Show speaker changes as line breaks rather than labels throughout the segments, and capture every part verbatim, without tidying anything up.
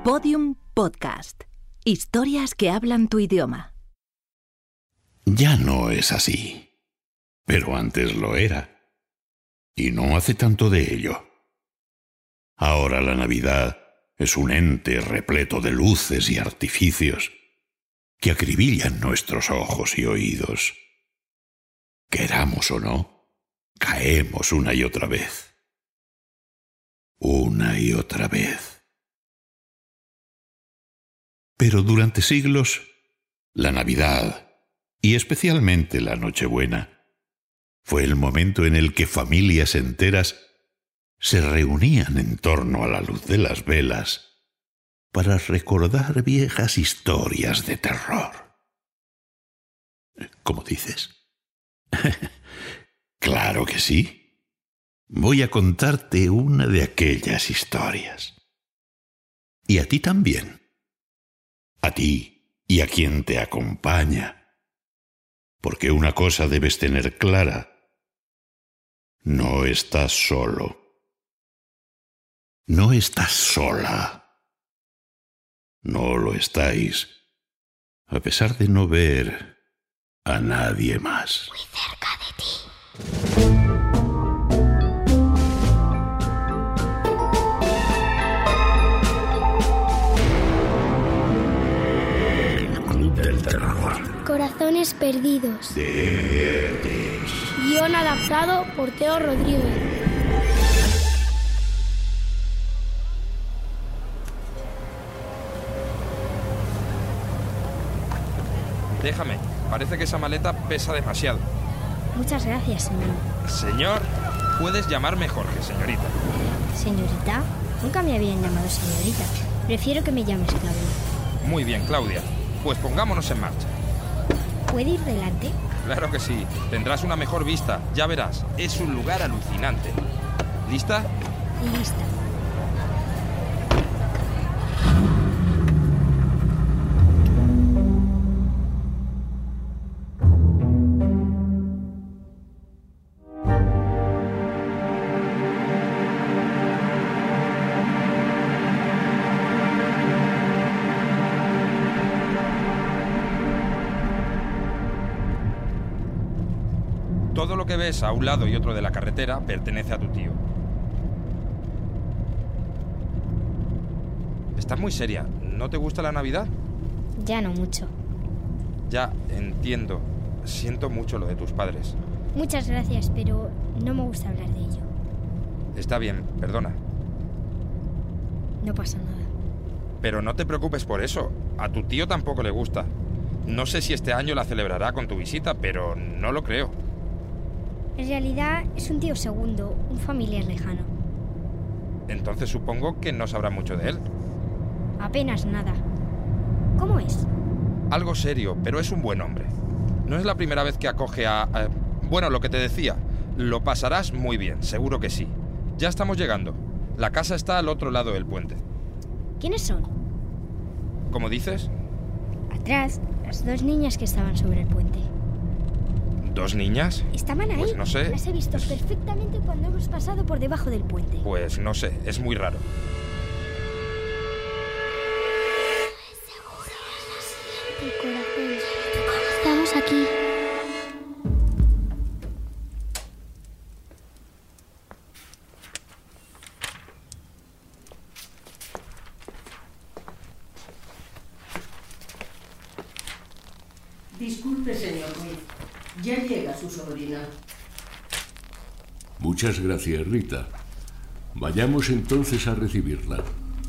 Podium Podcast. Historias que hablan tu idioma.
Ya no es así, pero antes lo era. Y no hace tanto de ello. Ahora la Navidad es un ente repleto de luces y artificios que acribillan nuestros ojos y oídos. Queramos o no, caemos una y otra vez. Una y otra vez. Pero durante siglos, la Navidad, y especialmente la Nochebuena, fue el momento en el que familias enteras se reunían en torno a la luz de las velas para recordar viejas historias de terror. ¿Cómo dices? Claro que sí. Voy a contarte una de aquellas historias. Y a ti también. A ti y a quien te acompaña. Porque una cosa debes tener clara. No estás solo. No estás sola. No lo estáis, a pesar de no ver a nadie más.
Muy cerca de ti.
El Club del Terror.
Corazones perdidos.
De Verdes.
Guión adaptado por Teo Rodríguez.
Déjame, parece que esa maleta pesa demasiado.
Muchas gracias, señor.
Señor, puedes llamarme Jorge, señorita.
¿Señorita? Nunca me habían llamado señorita. Prefiero que me llames Claudia.
Muy bien, Claudia. Pues pongámonos en marcha.
¿Puede ir delante?
Claro que sí. Tendrás una mejor vista. Ya verás. Es un lugar alucinante. ¿Lista?
Lista.
Todo lo que ves a un lado y otro de la carretera pertenece a tu tío. Estás muy seria. ¿No te gusta la Navidad?
Ya no mucho.
Ya, entiendo. Siento mucho lo de tus padres.
Muchas gracias, pero no me gusta hablar de ello.
Está bien, perdona.
No pasa nada.
Pero no te preocupes por eso. A tu tío tampoco le gusta. No sé si este año la celebrará con tu visita, pero no lo creo.
En realidad es un tío segundo, un familiar lejano.
Entonces supongo que no sabrá mucho de él.
Apenas nada. ¿Cómo es?
Algo serio, pero es un buen hombre. No es la primera vez que acoge a... a... Bueno, lo que te decía. Lo pasarás muy bien, seguro que sí. Ya estamos llegando. La casa está al otro lado del puente.
¿Quiénes son?
¿Cómo dices?
Atrás, las dos niñas que estaban sobre el puente.
¿Dos niñas?
¿Estaban ahí?
Pues no sé.
Las he visto
Es-
perfectamente cuando hemos pasado por debajo del puente.
Pues no sé, es muy raro.
Tu corazón. Estamos aquí.
Disculpe, señor Smith. Ya llega su sobrina.
Muchas gracias, Rita. Vayamos entonces a recibirla.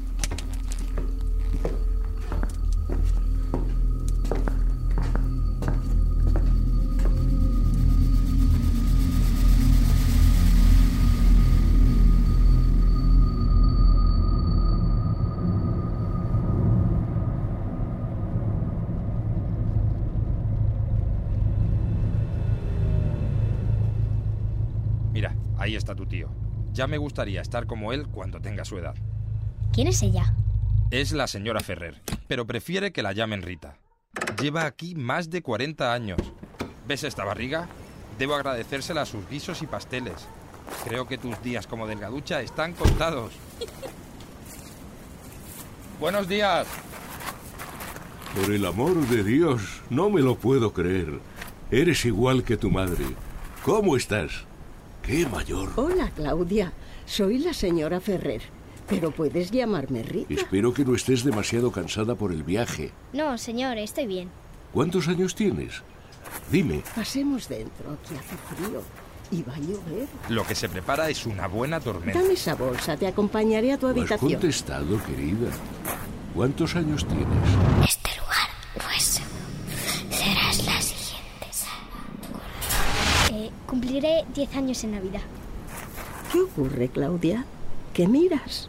Mira, ahí está tu tío. Ya me gustaría estar como él cuando tenga su edad.
¿Quién es ella?
Es la señora Ferrer, pero prefiere que la llamen Rita. Lleva aquí más de cuarenta años. ¿Ves esta barriga? Debo agradecérsela a sus guisos y pasteles. Creo que tus días como delgaducha están contados. Buenos días.
Por el amor de Dios, no me lo puedo creer. Eres igual que tu madre. ¿Cómo estás? ¡Qué mayor!
Hola, Claudia. Soy la señora Ferrer, pero puedes llamarme Rita.
Espero que no estés demasiado cansada por el viaje.
No, señor, estoy bien.
¿Cuántos años tienes? Dime.
Pasemos dentro, aquí hace frío. Y va a llover.
Lo que se prepara es una buena tormenta.
Dame esa bolsa, te acompañaré a tu
¿No has
habitación.
contestado, querida? ¿Cuántos años tienes?
Este lugar no es seguro. Serás la siguiente, Salva.
Eh, cumpliré diez años en Navidad.
¿Qué ocurre, Claudia? ¿Qué miras?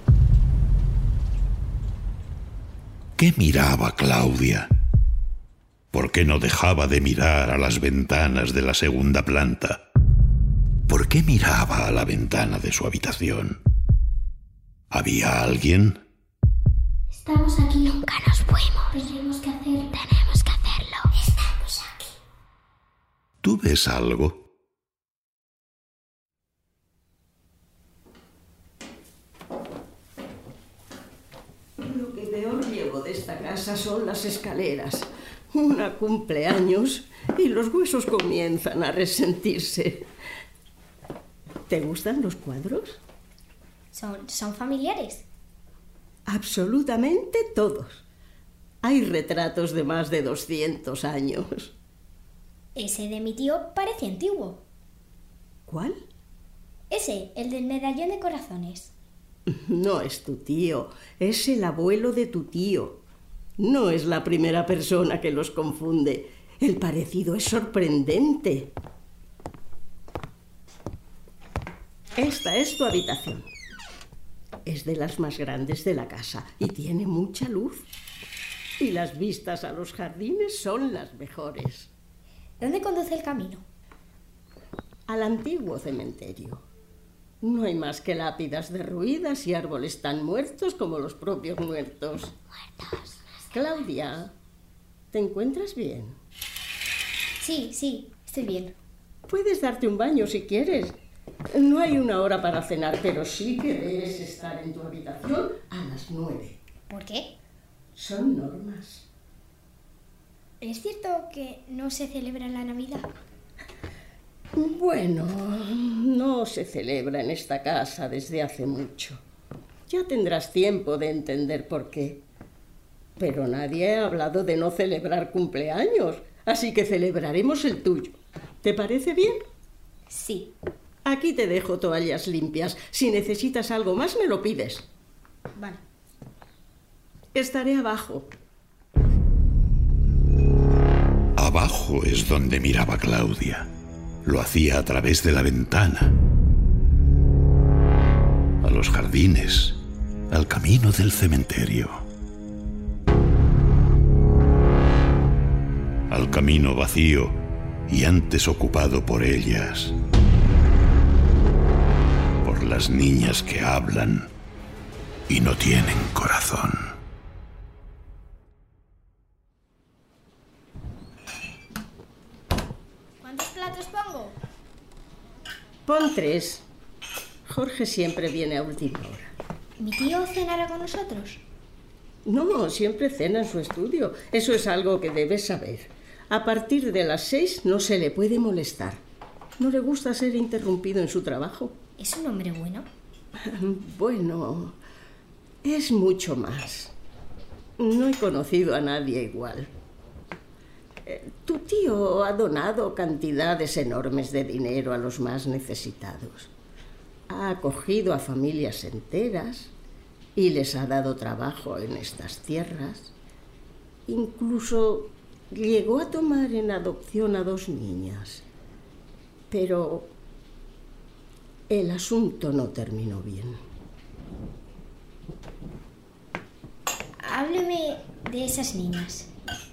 ¿Qué miraba Claudia? ¿Por qué no dejaba de mirar a las ventanas de la segunda planta? ¿Por qué miraba a la ventana de su habitación? ¿Había alguien?
Estamos aquí. Nunca nos fuimos. Tenemos que hacer. Tenemos que hacerlo. Estamos aquí.
¿Tú ves algo?
Lo que peor llevo de esta casa son las escaleras. Una cumpleaños y los huesos comienzan a resentirse. ¿Te gustan los cuadros?
¿Son, son familiares?
Absolutamente todos. Hay retratos de más de doscientos años.
Ese de mi tío parece antiguo.
¿Cuál?
Ese, el del medallón de corazones.
No es tu tío, es el abuelo de tu tío. No es la primera persona que los confunde. El parecido es sorprendente. Esta es tu habitación. Es de las más grandes de la casa y tiene mucha luz. Y las vistas a los jardines son las mejores.
¿Dónde conduce el camino?
Al antiguo cementerio. No hay más que lápidas derruidas y árboles tan muertos como los propios muertos.
Muertos.
Claudia, ¿te encuentras bien?
Sí, sí, estoy bien.
Puedes darte un baño si quieres. No hay una hora para cenar, pero sí que debes estar en tu habitación a las nueve.
¿Por qué?
Son normas.
¿Es cierto que no se celebra la Navidad?
Bueno, no se celebra en esta casa desde hace mucho. Ya tendrás tiempo de entender por qué. Pero nadie ha hablado de no celebrar cumpleaños, así que celebraremos el tuyo. ¿Te parece bien?
Sí.
Aquí te dejo toallas limpias. Si necesitas algo más, me lo pides.
Vale.
Estaré abajo.
Abajo es donde miraba Claudia. Lo hacía a través de la ventana. A los jardines, al camino del cementerio. Al camino vacío y antes ocupado por ellas. Por las niñas que hablan y no tienen corazón.
¿Cuántos platos pongo?
Pon tres. Jorge siempre viene a última hora.
¿Mi tío cenará con nosotros?
No, siempre cena en su estudio. Eso es algo que debes saber. A partir de las seis no se le puede molestar. No le gusta ser interrumpido en su trabajo.
¿Es un hombre bueno?
Bueno, es mucho más. No he conocido a nadie igual. Eh, Tu tío ha donado cantidades enormes de dinero a los más necesitados. Ha acogido a familias enteras y les ha dado trabajo en estas tierras. Incluso llegó a tomar en adopción a dos niñas. Pero el asunto no terminó bien.
Hábleme de esas niñas.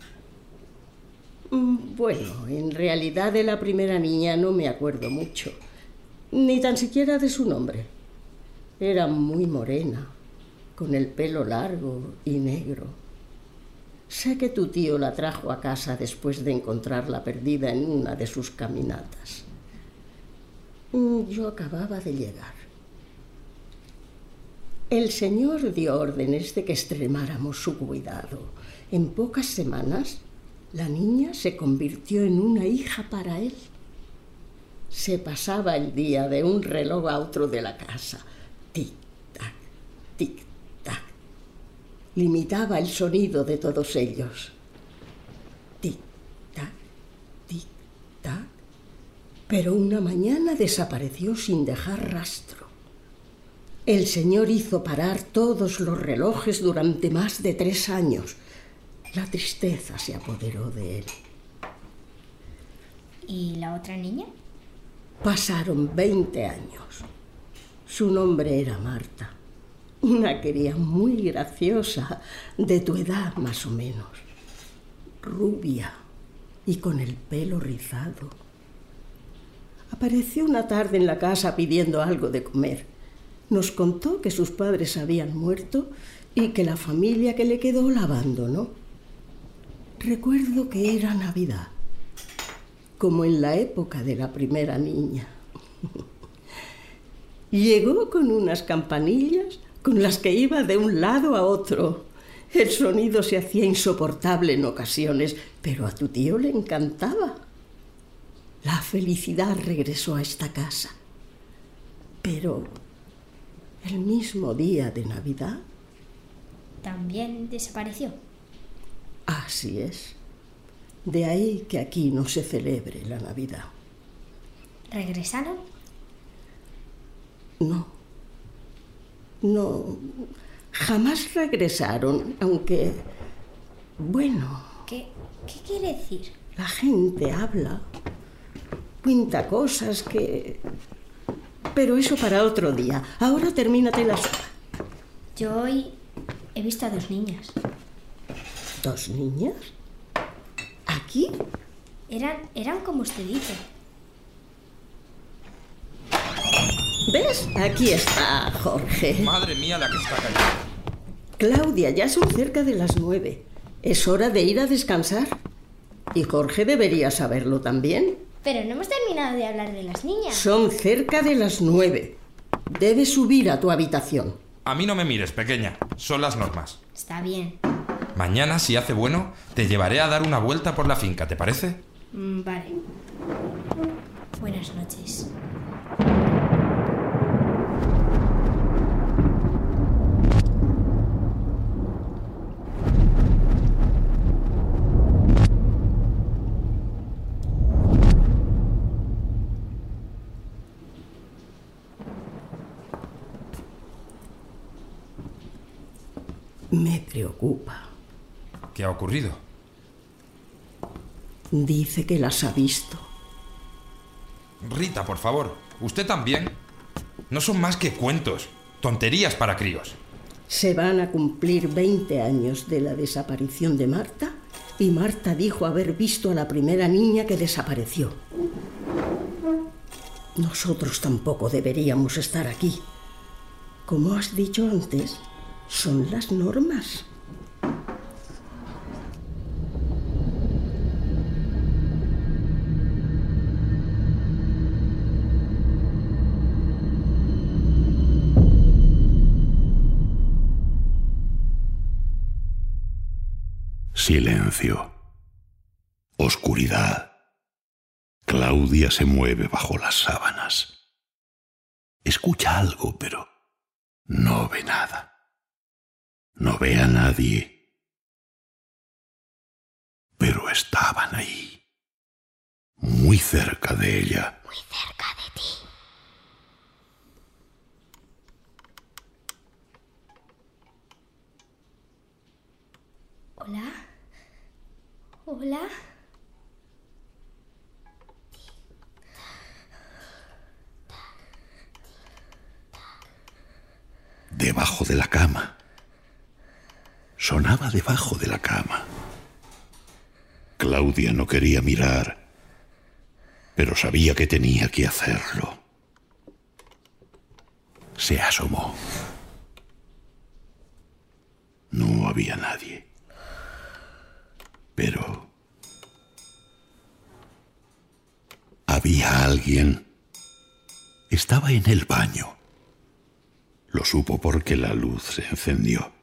Bueno, en realidad de la primera niña no me acuerdo mucho, ni tan siquiera de su nombre. Era muy morena, con el pelo largo y negro. Sé que tu tío la trajo a casa después de encontrarla perdida en una de sus caminatas. Yo acababa de llegar. El señor dio órdenes de que extremáramos su cuidado. En pocas semanas, la niña se convirtió en una hija para él. Se pasaba el día de un reloj a otro de la casa. Tic-tac, tic-tac. Limitaba el sonido de todos ellos. Tic-tac, tic-tac. Pero una mañana desapareció sin dejar rastro. El señor hizo parar todos los relojes durante más de tres años. La tristeza se apoderó de él.
¿Y la otra niña?
Pasaron veinte años. Su nombre era Marta. Una cría muy graciosa, de tu edad más o menos. Rubia y con el pelo rizado. Apareció una tarde en la casa pidiendo algo de comer. Nos contó que sus padres habían muerto y que la familia que le quedó la abandonó. Recuerdo que era Navidad, como en la época de la primera niña. Llegó con unas campanillas con las que iba de un lado a otro. El sonido se hacía insoportable en ocasiones, pero a tu tío le encantaba. La felicidad regresó a esta casa. Pero el mismo día de Navidad...
¿También desapareció?
Así es. De ahí que aquí no se celebre la Navidad.
¿Regresaron?
No. No. Jamás regresaron, aunque... Bueno...
¿Qué, qué quiere decir?
La gente habla. Cuenta cosas que... Pero eso para otro día. Ahora termínate la sopa.
Yo hoy he visto a dos niñas.
¿Dos niñas? ¿Aquí?
Eran, eran como usted dice.
¿Ves? Aquí está Jorge.
Madre mía, la que está cayendo.
Claudia, ya son cerca de las nueve. Es hora de ir a descansar. Y Jorge debería saberlo también.
Pero no hemos terminado de hablar de las niñas.
Son cerca de las nueve. Debes subir a tu habitación.
A mí no me mires, pequeña. Son las normas.
Está bien.
Mañana, si hace bueno, te llevaré a dar una vuelta por la finca, ¿te parece?
Mm, vale. Buenas noches.
Me preocupa.
¿Qué ha ocurrido?
Dice que las ha visto.
Rita, por favor, ¿usted también? No son más que cuentos, tonterías para críos.
Se van a cumplir veinte años de la desaparición de Marta y Marta dijo haber visto a la primera niña que desapareció. Nosotros tampoco deberíamos estar aquí. Como has dicho antes, son las normas.
Silencio. Oscuridad. Claudia se mueve bajo las sábanas. Escucha algo, pero no ve nada. No ve a nadie. Pero estaban ahí, muy cerca de ella.
Muy cerca de ti.
Hola. Hola.
Debajo de la cama. Sonaba debajo de la cama. Claudia no quería mirar, pero sabía que tenía que hacerlo. Se asomó. No había nadie. Pero había alguien. Estaba en el baño. Lo supo porque la luz se encendió.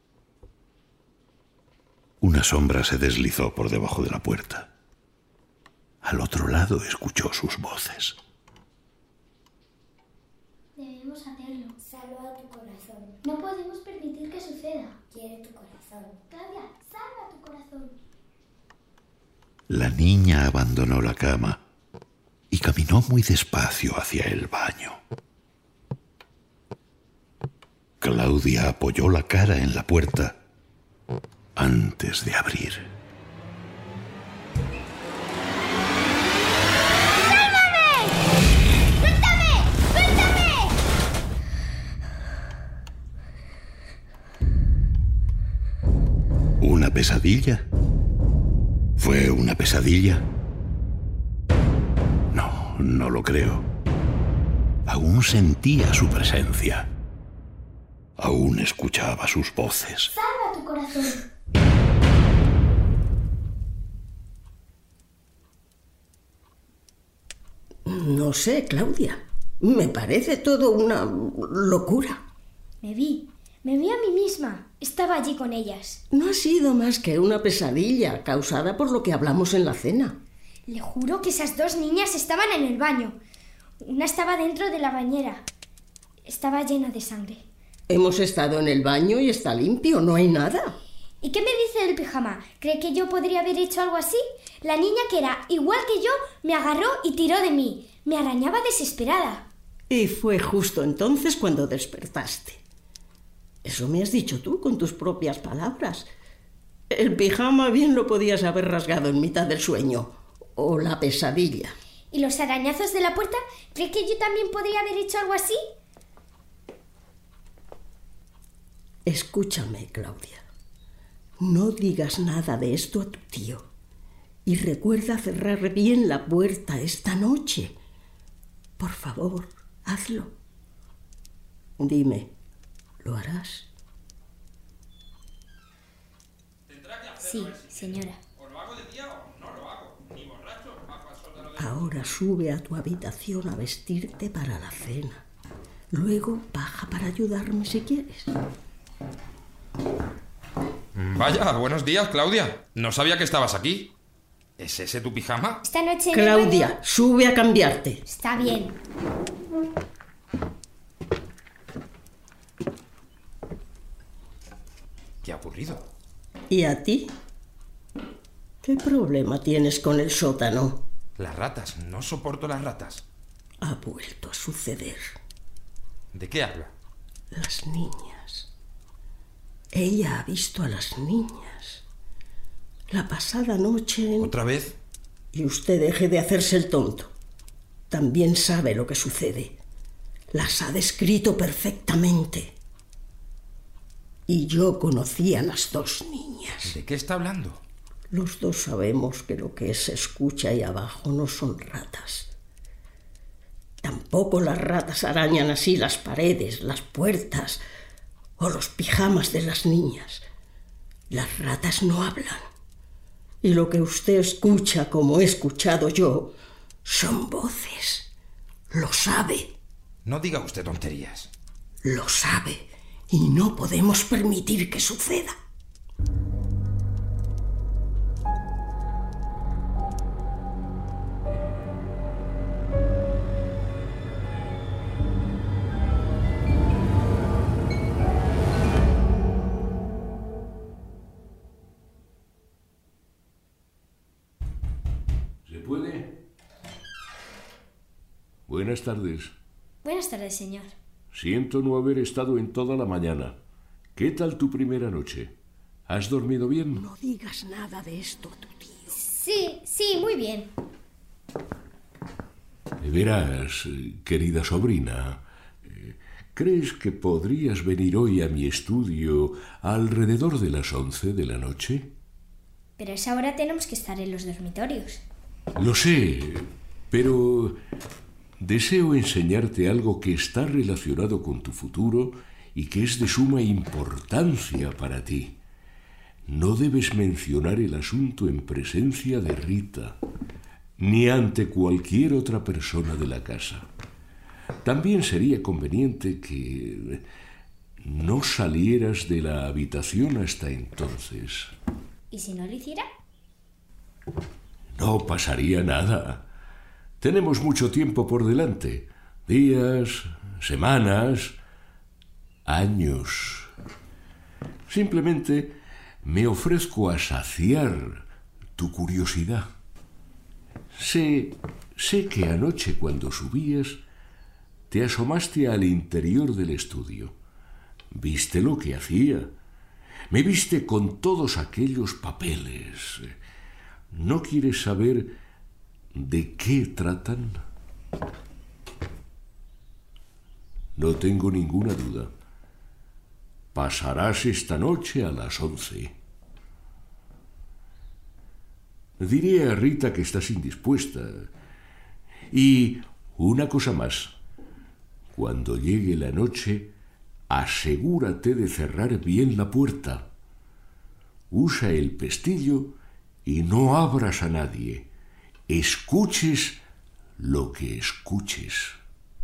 Una sombra se deslizó por debajo de la puerta. Al otro lado escuchó sus voces.
Debemos hacerlo. Salva tu corazón. No podemos permitir que suceda. Quiere tu corazón. Claudia, salva tu corazón.
La niña abandonó la cama y caminó muy despacio hacia el baño. Claudia apoyó la cara en la puerta antes de abrir.
¡Sálvame! ¡Suéltame! ¡Suéltame!
¿Una pesadilla? ¿Fue una pesadilla? No, no lo creo. Aún sentía su presencia. Aún escuchaba sus voces.
¡Salva tu corazón!
No sé, Claudia. Me parece todo una locura.
Me vi, me vi a mí misma. Estaba allí con ellas.
No ha sido más que una pesadilla causada por lo que hablamos en la cena.
Le juro que esas dos niñas estaban en el baño. Una estaba dentro de la bañera. Estaba llena de sangre.
Hemos estado en el baño y está limpio, no hay nada.
¿Y qué me dice del pijama? ¿Cree que yo podría haber hecho algo así? La niña, que era igual que yo, me agarró y tiró de mí. Me arañaba desesperada.
Y fue justo entonces cuando despertaste. Eso me has dicho tú con tus propias palabras. El pijama bien lo podías haber rasgado en mitad del sueño. O la pesadilla.
¿Y los arañazos de la puerta? ¿Cree que yo también podría haber hecho algo así?
Escúchame, Claudia. No digas nada de esto a tu tío. Y recuerda cerrar bien la puerta esta noche. Por favor, hazlo. Dime, ¿lo harás?
Sí, señora.
Ahora sube a tu habitación a vestirte para la cena. Luego baja para ayudarme si quieres.
Vaya, buenos días, Claudia. No sabía que estabas aquí. ¿Es ese tu pijama?
Esta noche en el
Claudia,
baño...
sube a cambiarte.
Está bien.
Qué aburrido.
¿Y a ti? ¿Qué problema tienes con el sótano?
Las ratas. No soporto las ratas.
Ha vuelto a suceder.
¿De qué habla?
Las niñas. Ella ha visto a las niñas. La pasada noche... En...
¿Otra vez?
Y usted deje de hacerse el tonto. También sabe lo que sucede. Las ha descrito perfectamente. Y yo conocí a las dos niñas.
¿De qué está hablando?
Los dos sabemos que lo que se escucha ahí abajo no son ratas. Tampoco las ratas arañan así las paredes, las puertas o los pijamas de las niñas. Las ratas no hablan. Y lo que usted escucha, como he escuchado yo, son voces. Lo sabe.
No diga usted tonterías.
Lo sabe. Y no podemos permitir que suceda.
Buenas tardes.
Buenas tardes, señor.
Siento no haber estado en toda la mañana. ¿Qué tal tu primera noche? ¿Has dormido bien?
No digas nada de esto a tu tío.
Sí, sí, muy bien.
Verás, querida sobrina, ¿crees que podrías venir hoy a mi estudio alrededor de las once de la noche?
Pero a esa hora tenemos que estar en los dormitorios.
Lo sé, pero deseo enseñarte algo que está relacionado con tu futuro y que es de suma importancia para ti. No debes mencionar el asunto en presencia de Rita, ni ante cualquier otra persona de la casa. también sería conveniente que no salieras de la habitación hasta entonces.
¿Y si no lo hiciera?
No pasaría nada. Tenemos mucho tiempo por delante. Días, semanas, años. Simplemente me ofrezco a saciar tu curiosidad. Sé, sé que anoche cuando subías te asomaste al interior del estudio. Viste lo que hacía. Me viste con todos aquellos papeles. ¿No quieres saber de qué tratan? No tengo ninguna duda. Pasarás esta noche a las once. Diré a Rita que estás indispuesta. Y una cosa más. Cuando llegue la noche, asegúrate de cerrar bien la puerta. Usa el pestillo y no abras a nadie. Escuches lo que escuches.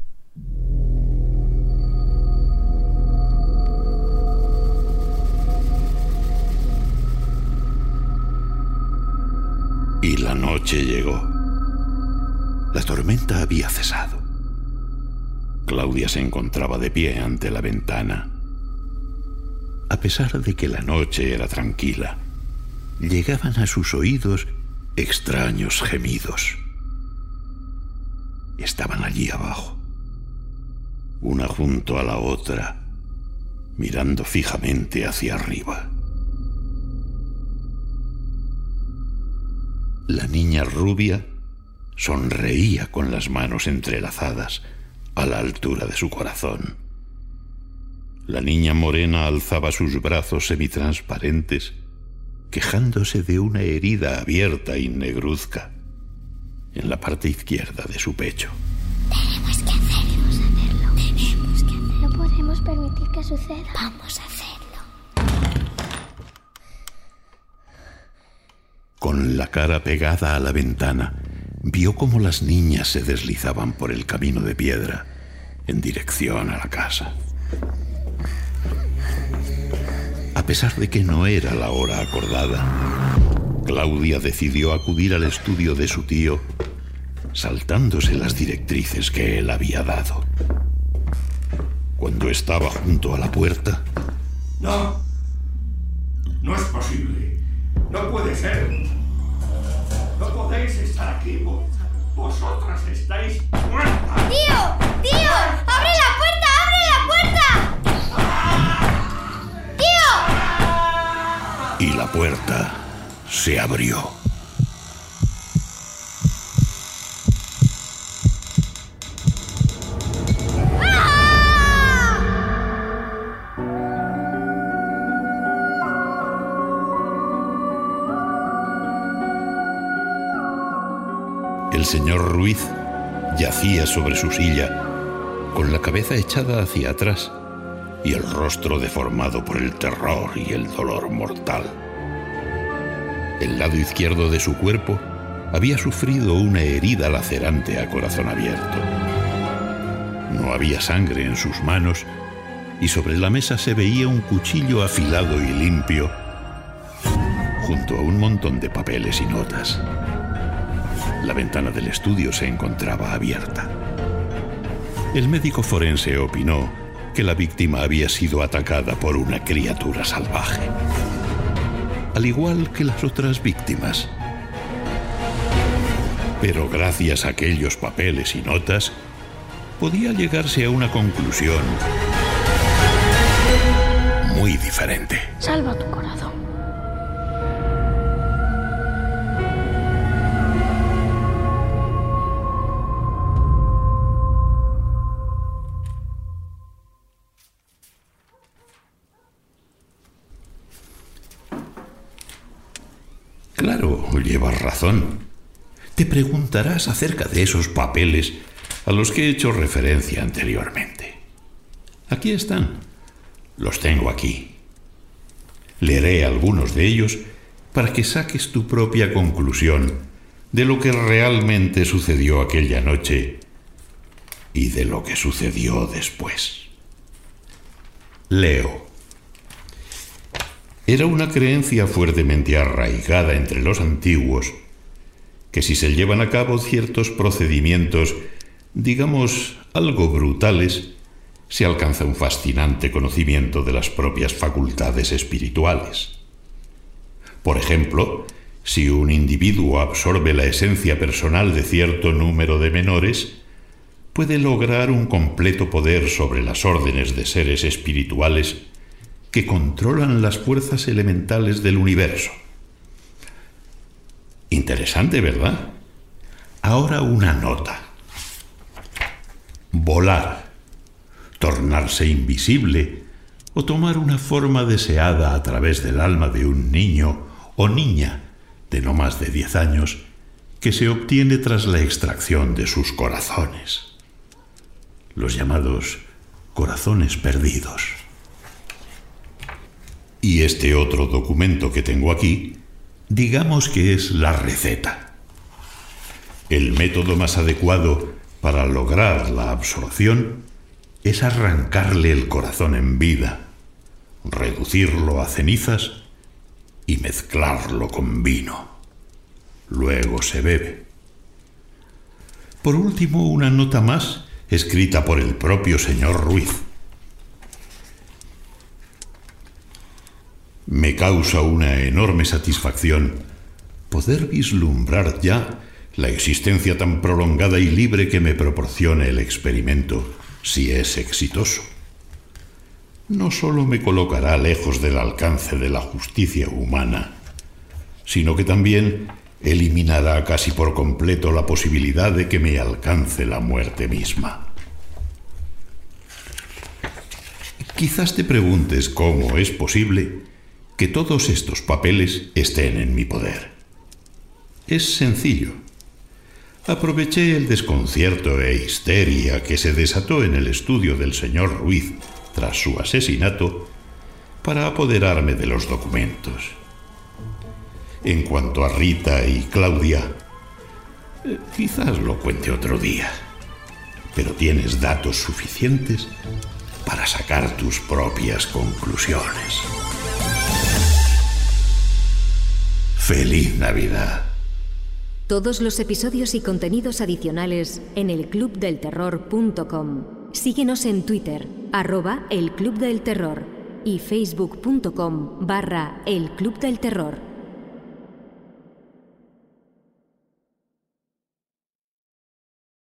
Y la noche llegó. La tormenta había cesado. Claudia se encontraba de pie ante la ventana. A pesar de que la noche era tranquila, llegaban a sus oídos extraños gemidos. Estaban allí abajo, una junto a la otra, mirando fijamente hacia arriba. La niña rubia sonreía con las manos entrelazadas a la altura de su corazón. La niña morena alzaba sus brazos semitransparentes, quejándose de una herida abierta y negruzca en la parte izquierda de su pecho.
Tenemos que hacerlo. Vamos a hacerlo. Tenemos que hacerlo.
No podemos permitir que suceda.
Vamos a hacerlo.
Con la cara pegada a la ventana, vio cómo las niñas se deslizaban por el camino de piedra en dirección a la casa. A pesar de que no era la hora acordada, Claudia decidió acudir al estudio de su tío, saltándose las directrices que él había dado. Cuando estaba junto a la puerta...
No, no es posible. No puede ser. No podéis estar aquí. Vosotras estáis muertas.
¡Tío! ¡Tío! ¡Abre la puerta! ¡Abre la puerta! ¡Tío!
Y la puerta se abrió. El señor Ruiz yacía sobre su silla, con la cabeza echada hacia atrás y el rostro deformado por el terror y el dolor mortal. El lado izquierdo de su cuerpo había sufrido una herida lacerante a corazón abierto. No había sangre en sus manos y sobre la mesa se veía un cuchillo afilado y limpio junto a un montón de papeles y notas. La ventana del estudio se encontraba abierta. El médico forense opinó que la víctima había sido atacada por una criatura salvaje, al igual que las otras víctimas. Pero gracias a aquellos papeles y notas, podía llegarse a una conclusión muy diferente.
Salva tu corazón.
Claro, llevas razón. Te preguntarás acerca de esos papeles a los que he hecho referencia anteriormente. Aquí están. Los tengo aquí. Leeré algunos de ellos para que saques tu propia conclusión de lo que realmente sucedió aquella noche y de lo que sucedió después. Leo. Era una creencia fuertemente arraigada entre los antiguos que si se llevan a cabo ciertos procedimientos, digamos, algo brutales, se alcanza un fascinante conocimiento de las propias facultades espirituales. Por ejemplo, si un individuo absorbe la esencia personal de cierto número de menores, puede lograr un completo poder sobre las órdenes de seres espirituales que controlan las fuerzas elementales del universo. Interesante, ¿verdad? Ahora una nota. Volar, tornarse invisible o tomar una forma deseada a través del alma de un niño o niña de no más de diez años que se obtiene tras la extracción de sus corazones. Los llamados corazones perdidos. Y este otro documento que tengo aquí, digamos que es la receta. El método más adecuado para lograr la absorción es arrancarle el corazón en vida, reducirlo a cenizas y mezclarlo con vino. Luego se bebe. Por último, una nota más escrita por el propio señor Ruiz. Me causa una enorme satisfacción poder vislumbrar ya la existencia tan prolongada y libre que me proporciona el experimento, si es exitoso. No solo me colocará lejos del alcance de la justicia humana, sino que también eliminará casi por completo la posibilidad de que me alcance la muerte misma. Quizás te preguntes cómo es posible que todos estos papeles estén en mi poder. Es sencillo. Aproveché el desconcierto e histeria que se desató en el estudio del señor Ruiz tras su asesinato para apoderarme de los documentos. En cuanto a Rita y Claudia, eh, quizás lo cuente otro día, pero tienes datos suficientes para sacar tus propias conclusiones. ¡Feliz Navidad!
Todos los episodios y contenidos adicionales en el club del terror punto com. Síguenos en Twitter, arroba el Club del Terror y facebook punto com barra el Club del Terror.